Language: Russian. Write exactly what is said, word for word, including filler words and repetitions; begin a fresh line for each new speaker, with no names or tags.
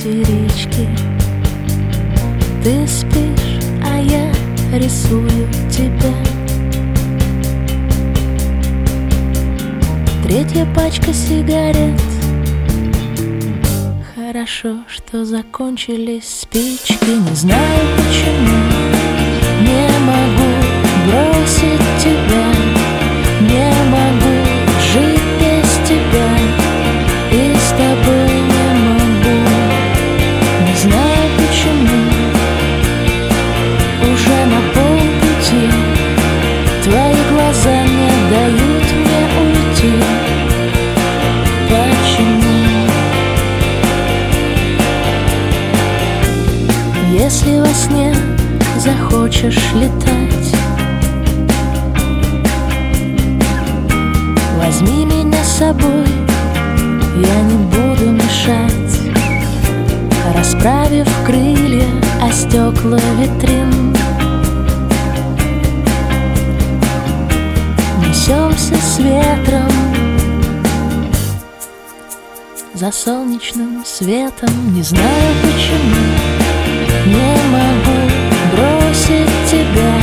истерички. Ты спишь, а я рисую тебя. Третья пачка сигарет. Хорошо, что закончились спички. Не знаю почему, не могу бросить тебя. Не могу жить без тебя, и с тобой не могу. Не знаю почему, уже на полпути. Твои глаза не дают мне уйти. Почему? Если во сне захочешь летать, возьми меня с собой, я не буду мешать. Расправив крылья о стекла витрин, несемся с ветром за солнечным светом. Не знаю почему, не могу бросить тебя.